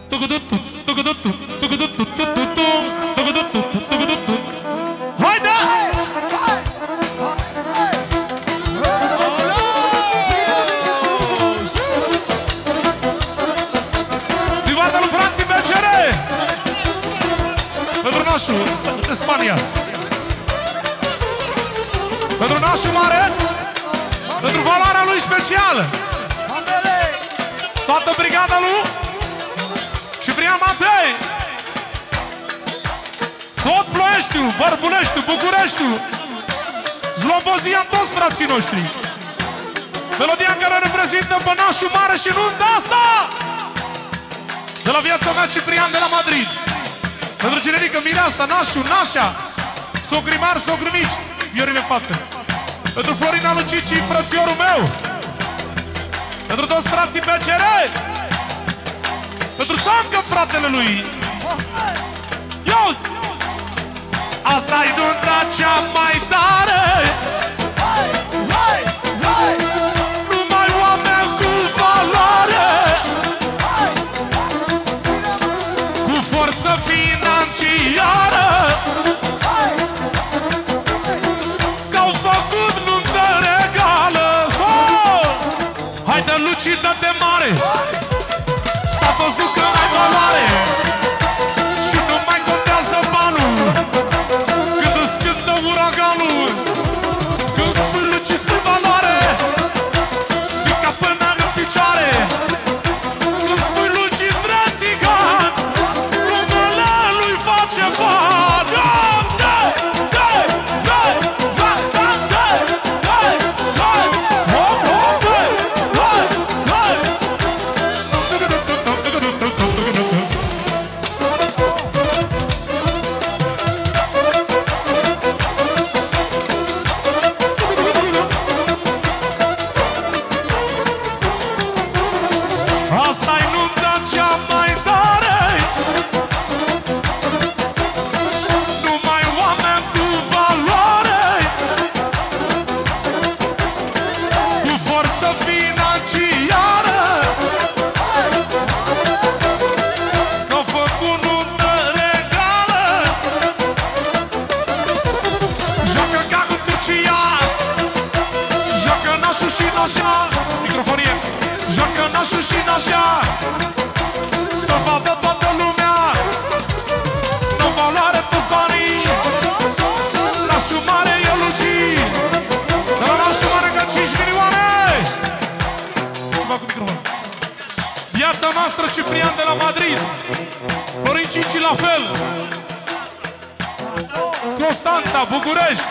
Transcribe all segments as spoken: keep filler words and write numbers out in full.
Haide! Din partea lui Franții B C R pentru nașul de Spania, pentru nașul mare, pentru valoarea lui specială, toată brigada lui Ciprian Matei, tot Ploieștiul, Bărbuleștiul, Bucureștiul, Zlobozia, toți frații noștri. Melodia care reprezintă pe nașul mare și nu de asta. De la viața mea, Ciprian de la Madrid. Pentru generică, Mireasa, nașul, nașa, socri mari, socri mici, Viorine în față. Pentru Florina Lucici, frățiorul meu. Pentru toți frații B C R. Pentru Țancă, fratele lui. Iauzi! Asta-i nunta cea mai tare. Numai oameni cu valoare, cu forță financiară, că-au făcut nuntă regală. Haide, Luci, dă-te mare. S-a văzut că n-ai valoare și nu mai contează banul. Când îți cântă uraganul, când spui Luci, spui valoare, din cap până în picioare. Când spui Luci, drățigan, numele lui face bani. Asta-i nunta cea mai tare. Numai oameni cu valoare, cu forță financiară, că-au făcut nuntă regală. Joacă ca cu Turcia, joacă nașul și nașa. Microfonie. Joacă nașul și nașa, să vadă toată lumea, dă valoare toți banii. Nașul mare e Luci, de la nașul mare ca cinci milioane. Ceva cu microfon. Viața noastră, Ciprian de la Madrid, Florin Cici la fel, Constanța, București,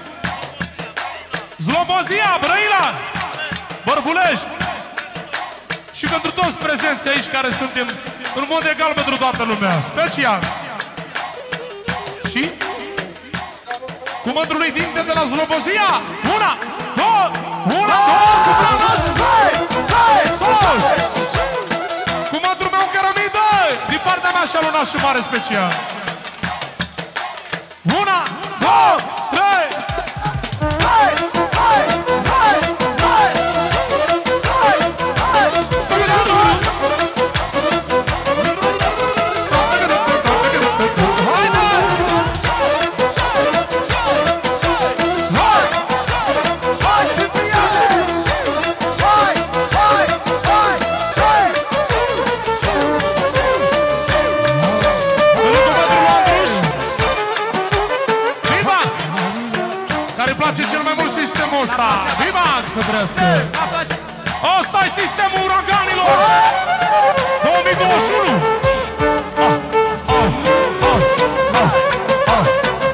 Zlobozia, Brăila, Bărbulești. Și pentru toți prezenți aici care suntem în mod egal pentru toată lumea, special. Și cu mândrul lui Dinte de la Zlobozia. Una, două, una, două, cu plana, sos! Cu mândrul meu cărămidă, din partea mea și aluna și mare special. Una, două, trei! Care-i place cel mai mult sistemul ăsta. Viva! Să trăiască! Ăsta-i sistemul uraganilor două mii douăzeci și unu! Ah, ah, ah, ah, ah.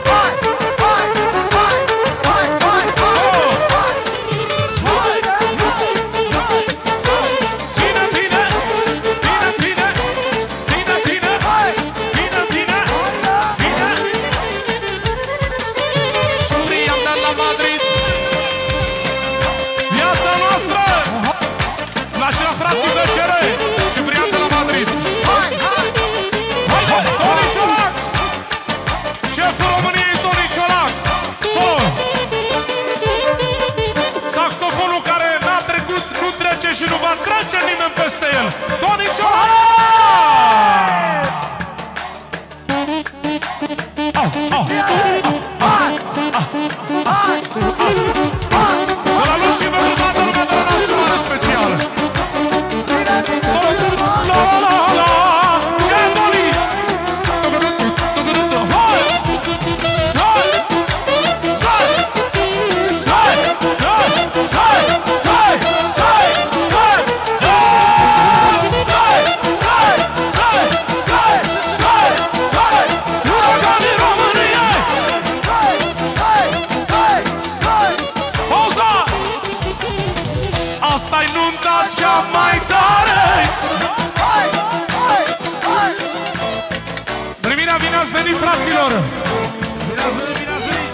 Bine, bine! Bine, bine! Bine, bine! Bine, bine! Bine! Ciprian de la Madrid, viața noastră! La și la frații B C R, Ciprian de la domnilor! Bine ați venit, bine ați venit!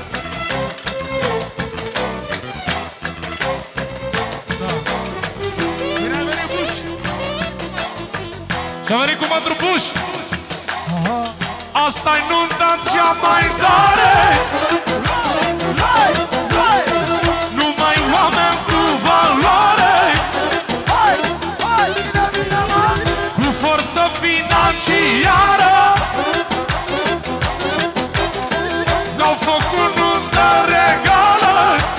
Da. Bine ai venit, Buș! Și-a venit cu mătru Buș! Asta-i nunta cea mai tare! Numai oameni cu valoare! Cu forță financiară! N-au făcut nuntă regală!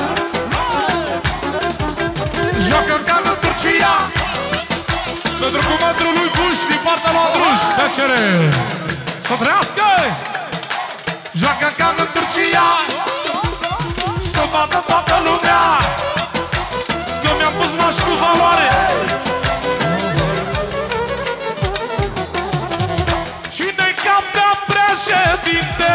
Joacă ca în Turcia! Pentru cumătrul lui Buș din partea lui Andruș! Tăcere! Să trăiască! Joacă ca în Turcia! Să vadă toată lumea! Că mi-am pus naș cu valoare! Cine-i cap de președinte?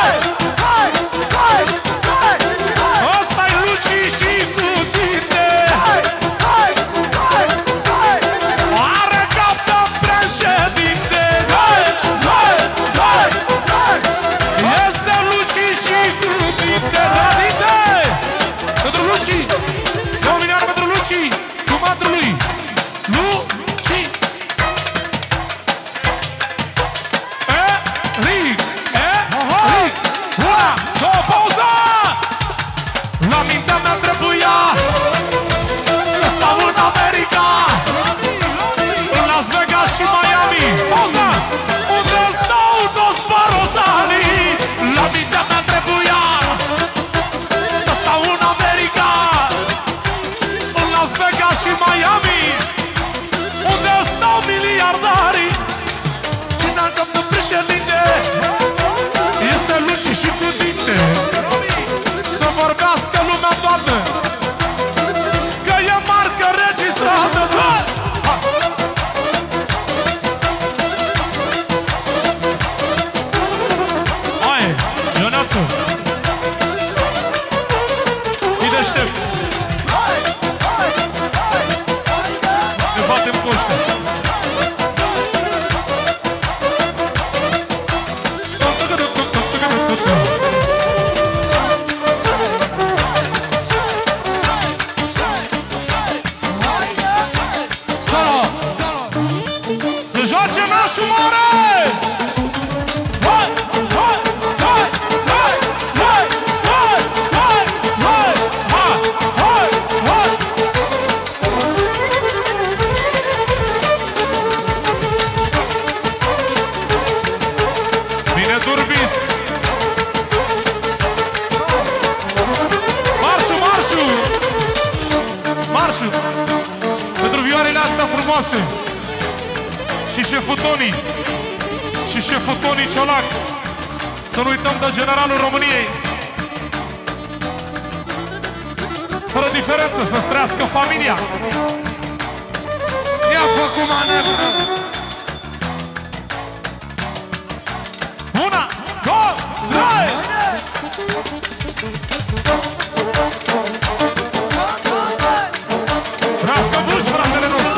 Ăsta-i Luci și cu tine! Are cap de președinte! Este Luci și cu tine! Radite! Pentru Luci! Două milioane pentru Luci! Cu matru lui! Luci! Eric! Eric! Una! Două! Pauză! La mintea mea trebuia să stau în America, în Las Vegas și Miami. Pauză! Unde stau toți barosanii? La mintea mea trebuia să stau în America, în Las Vegas și Miami, unde stau miliardarii. Cine al cap de președinte este Luci și cu tine. Să vorbească lumea toată că e marcă registrată. Hai, Ionațu, fii deștept. Ne batem cu ăștia. Să joace nașul mare! Hai, hai, hai, hai, hai, hai, hai, hai, hai, hai, hai. Bine turbis! Marșul, marșul! Marșul! Pentru vioarele astea frumoase! Și șeful Toni, și șeful Toni Ciolac. Să nu uităm de generalul României. Fără diferență, să-ți trăiască familia. I-a făcut manevră. Una, două, trei! Trăiască Buș, fratele nostru!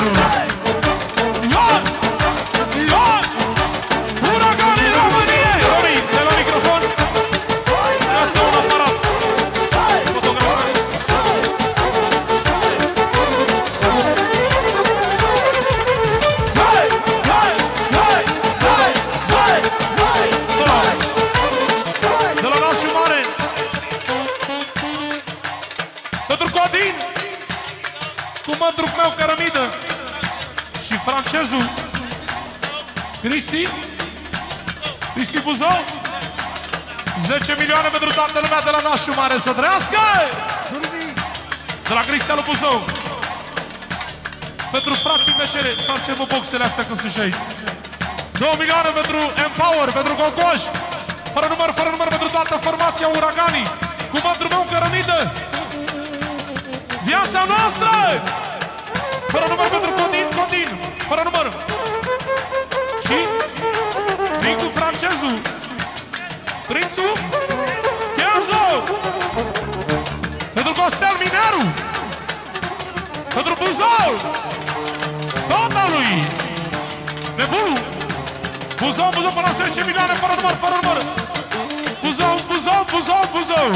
Mătruc meu cărămidă și francezul Cristi Cristi Buzău. Zece milioane pentru toată lumea de la nașul mare. Să trăiască! De la Cristianu Buzău. Pentru frații plăcere. Facem boxele astea când sunt și aici. Două milioane pentru Empower, pentru Gogoș. Fără număr, fără număr pentru toată formația Uraganii. Cu mătru meu cărămidă. Viața noastră! Fără număr pentru Codin, Codin, fără număr. Și vin cu francezul Prințul Chiazo. Pentru Costel Mineru. Pentru Buzău. Tata lui Nebulu. Buzău, Buzău până la zece milioane, fără număr, fără număr. Buzău, Buzău, Buzău, Buzău.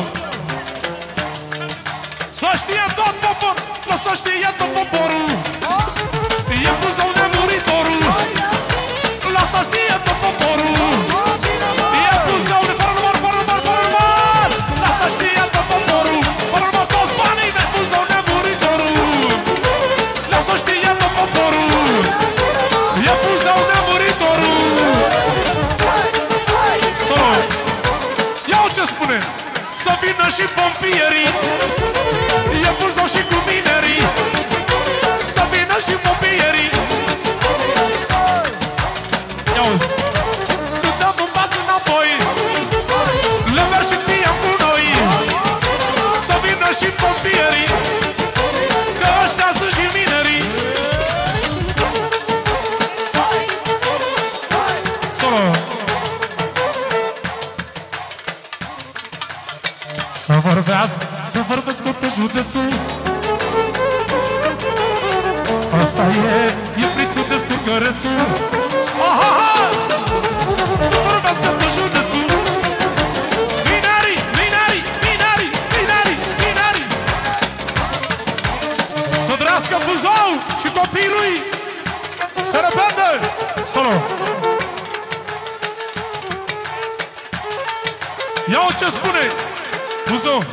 Să știe tot popor, să știe tot poporul. E Buzău nemuritorul. Lasă știe tot poporul. E Buzău de fără număr, fără număr, fără număr. Lasă știe tot poporul. Fără număr toți banii de Buzău nemuritorul. Lasă știe tot poporul. E Buzău nemuritorul. Solo. Iau ce spune. Să vină și pompierii. E Buzău și cu minerii. Să vină și pompierii. Ia-uzi. Nu dăm un pas înapoi. Le merg și piam cu noi. Să vină și pompierii. Că ăștia sunt și minerii. Solo. Să vorbească, să vorbească pe județul. Asta e, e prițul de scurgărețul. Aha! Să vorbească pe județul. Minerii, minerii, minerii, minerii, minerii. Să trăiască Buzău și copiii lui. Să repede! Solo! Ia-o ce spune! Buzău!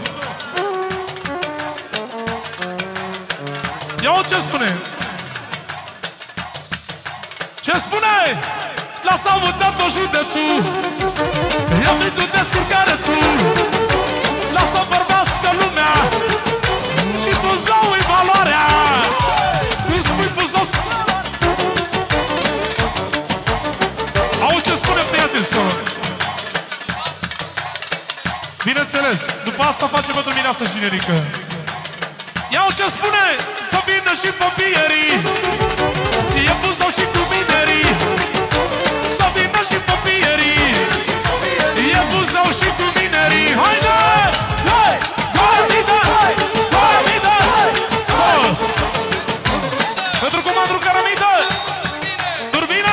Ia-o ce spune! Ce spune? Lasă amutat tot județul. Ia vitul de scurcarețul. Lasă vorbească lumea. Și Buzău-i valoarea. Când spui Buzău, auzi ce spune prieten său. Bineînțeles, după asta facem pentru mireasă și Nerică. Iau ce spune, să vină și pompierii. E Buzău și cu minerii. Să vină și pompierii. E Buzău și cu minerii. Haide! Hai! Gormidă! Gormidă! Sos! Pentru comandul Cărămidă! Turbină!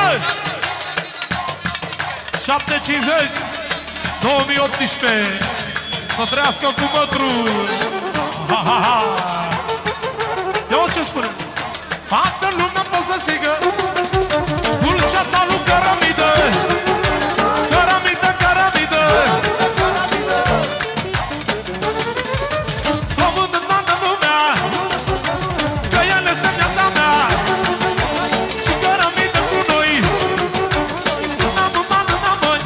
șapte cincizeci două mii optsprezece. Să trăiască cu mătru. Ha, ha, ha. Ia-o ce spune. Toată lumea poate să sigă dulceața lui Cărămidă. Cărămidă, Cărămidă. S-o vândă toată lumea, că el este viața mea. Și Cărămidă cu noi. N-am, n-am, n-am, măi.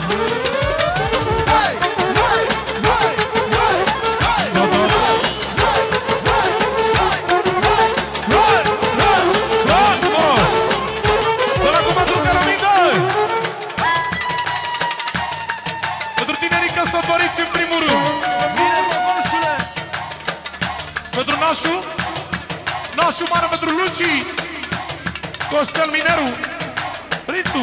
Sărbăriți în primul rând. Bine, băbășule! Pentru nașul, nașul mare pentru Luci, Costel Mineru, Prințu,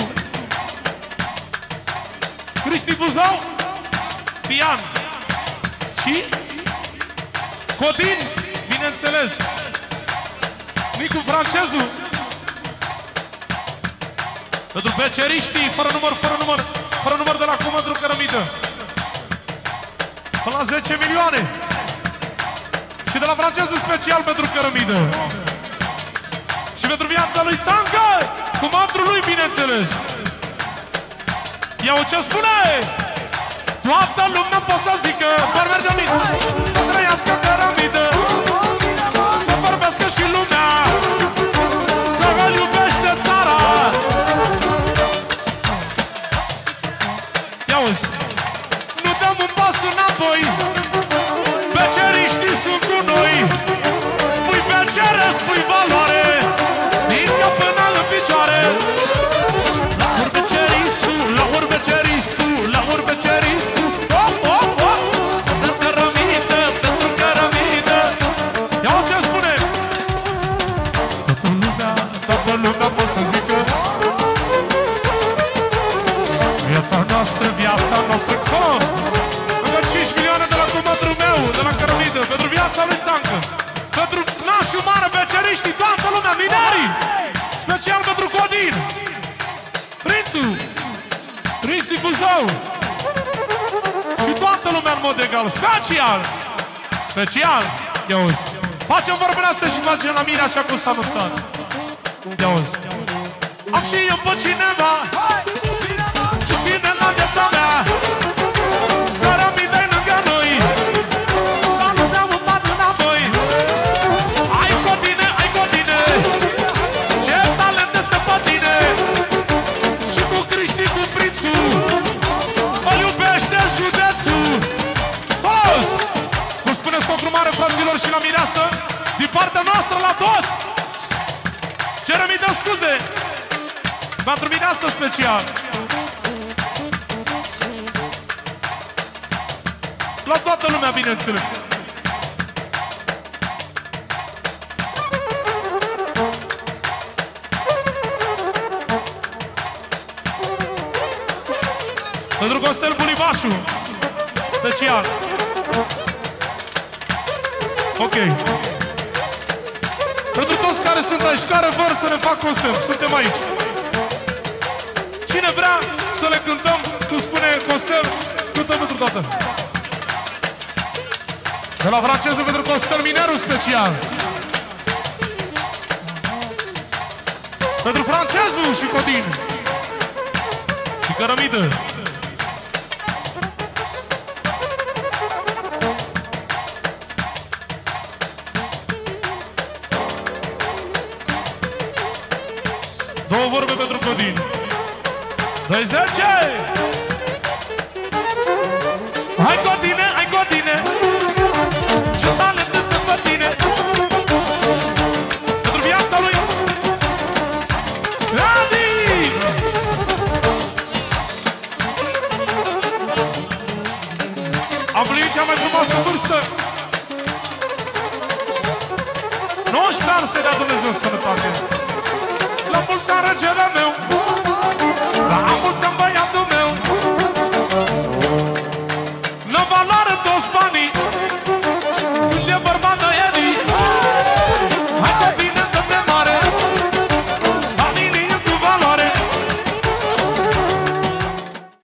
Cristi Buzău, Pian și Codin, bineînțeles, Nicu Francezul. Pentru beceriștii, fără număr, fără număr, fără număr de la Comandul Cărămidă. Până la zece milioane. Și de la francezul special pentru Cărămidă. Și pentru viața lui Țancă, cu mantru lui, bineînțeles. Ia-o ce spune! Toată lumea poate să zică, doar merge mic, să trăiască Cărămidă. Să vorbească și lumea, că îl iubește țara. Ia-uzi! Nu dăm un pas înapoi. Beceriștii sunt cu noi. Spui becere, spui valoare. Incă până în picioare. La urbeceristul, la urbeceristul, la urbeceristul. Oh, oh, oh. Pentru Cărămidă, pentru Cărămidă. Ia-o ce spune. Toată lumea, toată lumea pot să zică. Viața noastră, viața noastră. Solo! Încă cinci milioane de la comandul meu, de la Cărămidă, pentru viața lui Țancă. Pentru nașul mare, beceriștii, toată lumea, minerii. Special pentru Codin. Prințu, Cristi Buzău. Și toată lumea în mod egal. Special! Special! Ia uzi. Facem vorbele astea și facem la mine așa cum s-a anunțat. Ia uzi. Am și eu pe cineva ce ține la viața mea, care am idei lângă noi, dar nu ne-am umat înapoi. Ai cu tine, ai cu tine, ce talent este pe tine. Și cu Cristi, cu Prințul, îl iubește județul. Sus! Cum spune socru mare, fraților, și la mireasă, din partea noastră la toți. Cerem mii de scuze pentru mireasă special. La toată lumea, bineînțeles. Pentru Costel Bulibașu special. Ok. Pentru toți care sunt aici, care vor să ne fac concert, suntem aici. Cine vrea să le cântăm, cum spune Costel, cântăm pentru toată. De la franceză pentru Costel Mineru special. Pentru francezul și Codin. Și Cărămidă. Două vorbe pentru Codin. Doi zece! Hai Codine, hai Codine, ce talent este pe tine. Pentru viața lui Adi! Am plinit cea mai frumoasă vârstă. nouăsprezece ani să-i dea Dumnezeu sănătate. La mulți ani, regele meu. La